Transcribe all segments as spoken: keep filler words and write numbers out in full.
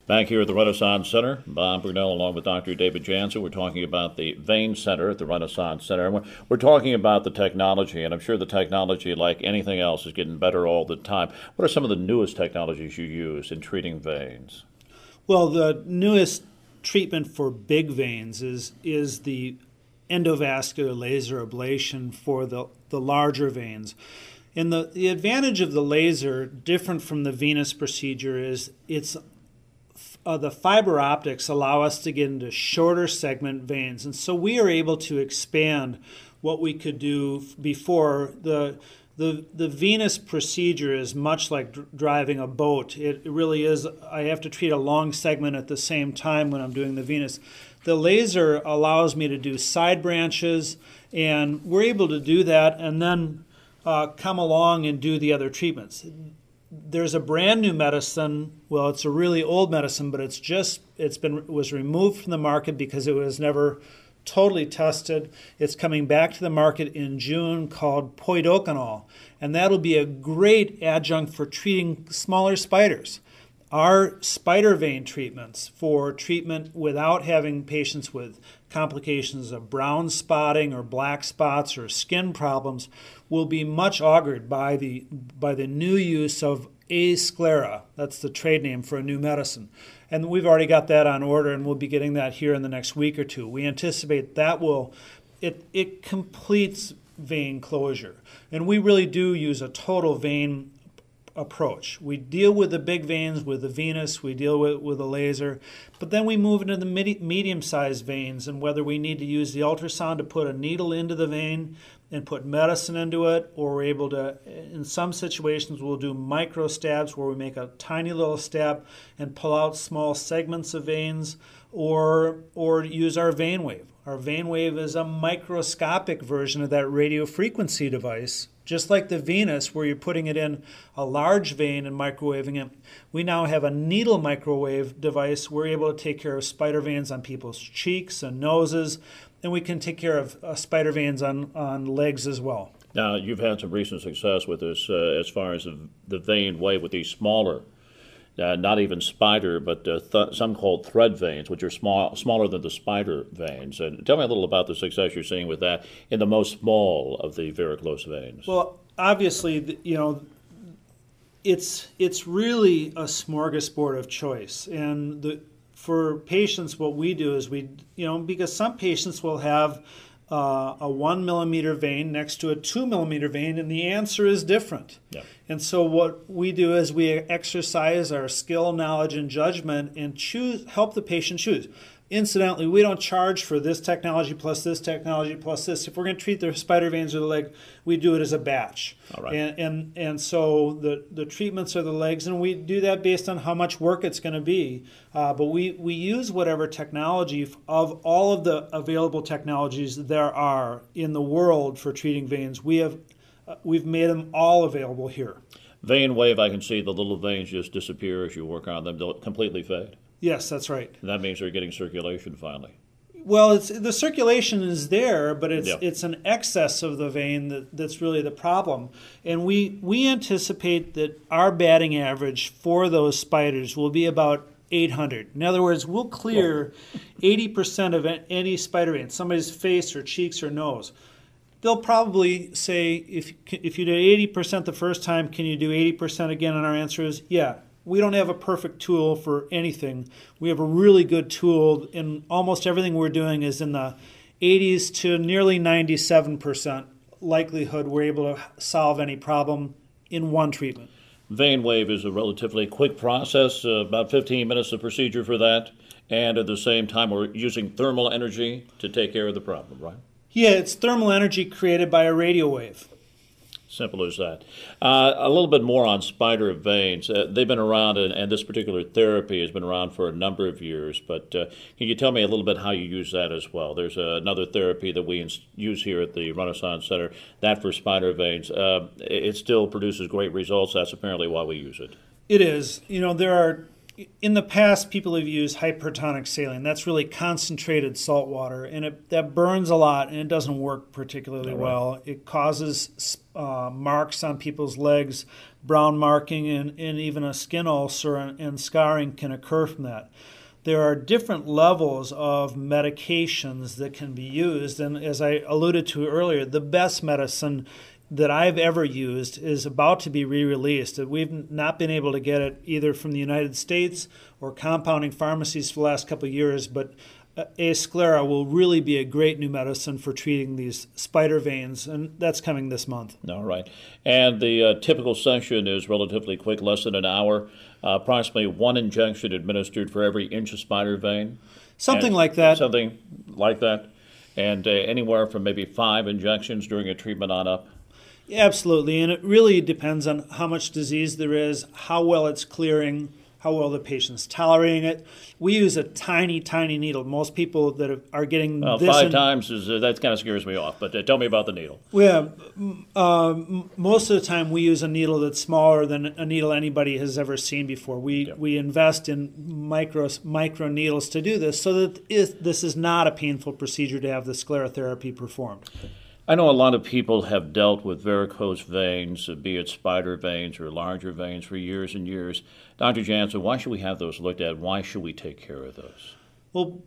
Back here at the Renaissance Center, Bob Brunel along with Doctor David Jansen. We're talking about the Vein Center at the Renaissance Center. And we're, we're talking about the technology, and I'm sure the technology, like anything else, is getting better all the time. What are some of the newest technologies you use in treating veins? Well, the newest treatment for big veins is is the endovascular laser ablation for the, the larger veins. And the, the advantage of the laser, different from the venous procedure, is it's Uh, the fiber optics allow us to get into shorter segment veins. And so we are able to expand what we could do before. The the the venous procedure is much like dr- driving a boat. It really is. I have to treat a long segment at the same time when I'm doing the venous. The laser allows me to do side branches, and we're able to do that and then uh, come along and do the other treatments. There's a brand new medicine. Well, it's a really old medicine, but it's just it's been was removed from the market because it was never totally tested. It's coming back to the market in June, called poidocanol, and that'll be a great adjunct for treating smaller spiders. Our spider vein treatments for treatment without having patients with complications of brown spotting or black spots or skin problems will be much augured by the by the new use of Asclera. That's the trade name for a new medicine. And we've already got that on order, and we'll be getting that here in the next week or two. We anticipate that will, it, it completes vein closure. And we really do use a total vein approach. We deal with the big veins with the venous, we deal with with a laser, but then we move into the midi- medium-sized veins, and whether we need to use the ultrasound to put a needle into the vein and put medicine into it, or we're able to, in some situations, we'll do micro stabs where we make a tiny little stab and pull out small segments of veins, or or use our vein wave. Our vein wave is a microscopic version of that radio frequency device. Just like the venous, where you're putting it in a large vein and microwaving it, we now have a needle microwave device. We're able to take care of spider veins on people's cheeks and noses, and we can take care of uh, spider veins on, on legs as well. Now, you've had some recent success with this uh, as far as the, the vein wave with these smaller, uh, not even spider, but uh, th- some called thread veins, which are small, smaller than the spider veins. And tell me a little about the success you're seeing with that in the most small of the varicose veins. Well, obviously, you know, it's it's really a smorgasbord of choice. And the, for patients, what we do is we, you know, because some patients will have uh, a one millimeter vein next to a two millimeter vein, and the answer is different. Yeah. And so what we do is we exercise our skill, knowledge, and judgment and choose, help the patient choose. Incidentally, we don't charge for this technology plus this technology plus this. If we're going to treat the spider veins or the leg, we do it as a batch. All right. And and, and so the, the treatments are the legs, and we do that based on how much work it's going to be. Uh, but we, we use whatever technology of all of the available technologies there are in the world for treating veins. We have uh, we've made them all available here. Vein wave, I can see the little veins just disappear as you work on them. They'll completely fade. Yes, that's right. And that means they're getting circulation finally. Well, it's, the circulation is there, but it's Yep. it's an excess of the vein that, that's really the problem. And we we anticipate that our batting average for those spiders will be about eight hundred. In other words, we'll clear eighty percent of any spider vein, somebody's face or cheeks or nose. They'll probably say, if if you did eighty percent the first time, can you do eighty percent again? And our answer is, yeah. We don't have a perfect tool for anything. We have a really good tool, and almost everything we're doing is in the eighties to nearly ninety-seven percent likelihood we're able to solve any problem in one treatment. Vein wave is a relatively quick process, uh, about fifteen minutes of procedure for that, and at the same time we're using thermal energy to take care of the problem, right? Yeah, it's thermal energy created by a radio wave. Simple as that. Uh, a little bit more on spider veins. Uh, they've been around, and, and this particular therapy has been around for a number of years, but uh, can you tell me a little bit how you use that as well? There's uh, another therapy that we ins- use here at the Renaissance Center, that for spider veins. Uh, it, it still produces great results. That's apparently why we use it. It is. You know, there are in the past, people have used hypertonic saline. That's really concentrated salt water, and it, that burns a lot, and it doesn't work particularly Right. well. It causes uh, marks on people's legs, brown marking, and, and even a skin ulcer and, and scarring can occur from that. There are different levels of medications that can be used, and as I alluded to earlier, the best medicine that I've ever used is about to be re-released. We've not been able to get it either from the United States or compounding pharmacies for the last couple of years, but Asclera will really be a great new medicine for treating these spider veins, and that's coming this month. All right. And the uh, typical session is relatively quick, less than an hour, uh, approximately one injection administered for every inch of spider vein. Something And like that. Something like that. And uh, anywhere from maybe five injections during a treatment on up. Absolutely, and it really depends on how much disease there is, how well it's clearing, how well the patient's tolerating it. We use a tiny, tiny needle. Most people that are getting Well, this five in, times, is uh, that kind of scares me off, but uh, tell me about the needle. Yeah, uh, most of the time we use a needle that's smaller than a needle anybody has ever seen before. We Yep. we invest in micro micro needles to do this, so that if this is not a painful procedure to have the sclerotherapy performed. I know a lot of people have dealt with varicose veins, uh, be it spider veins or larger veins, for years and years. Doctor Jansen, why should we have those looked at? Why should we take care of those? Well,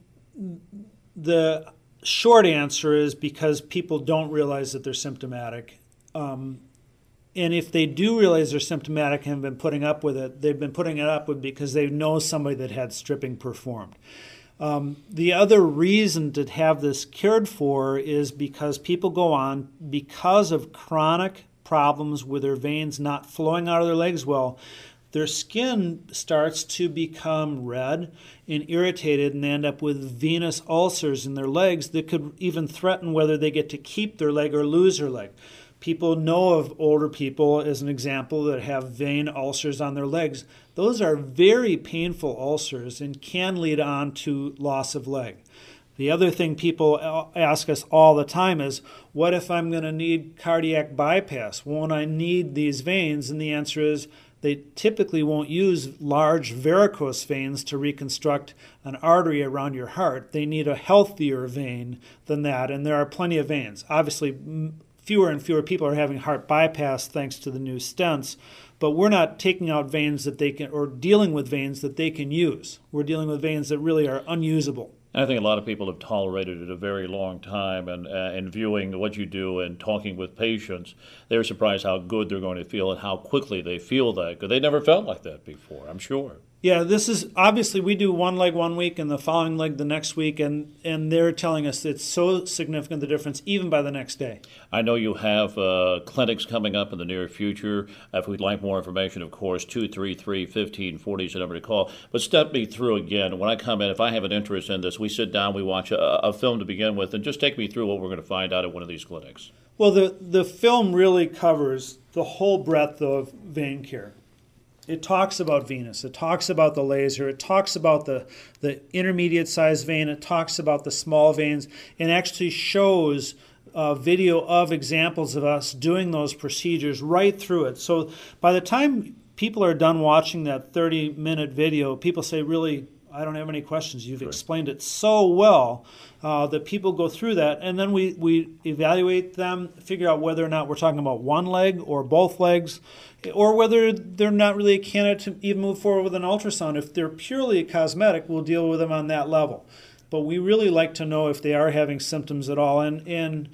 the short answer is because people don't realize that they're symptomatic. Um, and if they do realize they're symptomatic and have been putting up with it, they've been putting it up with because they know somebody that had stripping performed. Um, the other reason to have this cared for is because people go on, because of chronic problems with their veins not flowing out of their legs well, their skin starts to become red and irritated, and they end up with venous ulcers in their legs that could even threaten whether they get to keep their leg or lose their leg. People know of older people, as an example, that have vein ulcers on their legs. Those are very painful ulcers and can lead on to loss of leg. The other thing people ask us all the time is, what if I'm going to need cardiac bypass? Won't I need these veins? And the answer is, they typically won't use large varicose veins to reconstruct an artery around your heart. They need a healthier vein than that, and there are plenty of veins. Obviously, fewer and fewer people are having heart bypass thanks to the new stents, but we're not taking out veins that they can, or dealing with veins that they can use. We're dealing with veins that really are unusable. I think a lot of people have tolerated it a very long time, and uh, in viewing what you do and talking with patients, they're surprised how good they're going to feel and how quickly they feel that, because they never felt like that before, I'm sure. Yeah, this is obviously we do one leg one week and the following leg the next week, and, and they're telling us it's so significant the difference even by the next day. I know you have uh, clinics coming up in the near future. If we'd like more information, of course, two three three, one five four zero is the number to call. But step me through again. When I come in, if I have an interest in this, we sit down, we watch a, a film to begin with, and just take me through what we're going to find out at one of these clinics. Well, the, the film really covers the whole breadth of vein care. It talks about venous, it talks about the laser, it talks about the, the intermediate size vein, it talks about the small veins, and actually shows a video of examples of us doing those procedures right through it. So by the time people are done watching that thirty minute video, people say, really, I don't have any questions. You've Sure. explained it so well uh, that people go through that, and then we, we evaluate them, figure out whether or not we're talking about one leg or both legs, or whether they're not really a candidate to even move forward with an ultrasound. If they're purely cosmetic, we'll deal with them on that level. But we really like to know if they are having symptoms at all, and and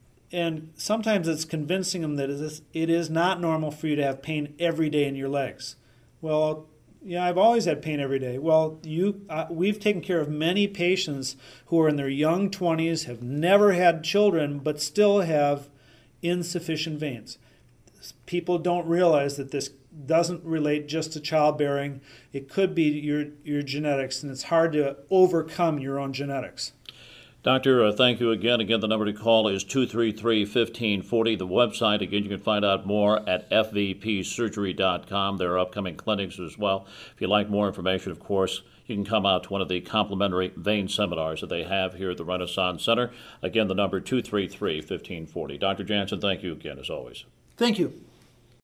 and sometimes it's convincing them that it is, it is not normal for you to have pain every day in your legs. Well, yeah, I've always had pain every day. Well, you, uh, we've taken care of many patients who are in their young twenties, have never had children, but still have insufficient veins. People don't realize that this doesn't relate just to childbearing. It could be your, your genetics, and it's hard to overcome your own genetics. Doctor, uh, thank you again. Again, the number to call is two three three, one five four zero. The website, again, you can find out more at f v p surgery dot com. There are upcoming clinics as well. If you'd like more information, of course, you can come out to one of the complimentary vein seminars that they have here at the Renaissance Center. Again, the number two three three, one five four zero. Doctor Jansen, thank you again, as always. Thank you.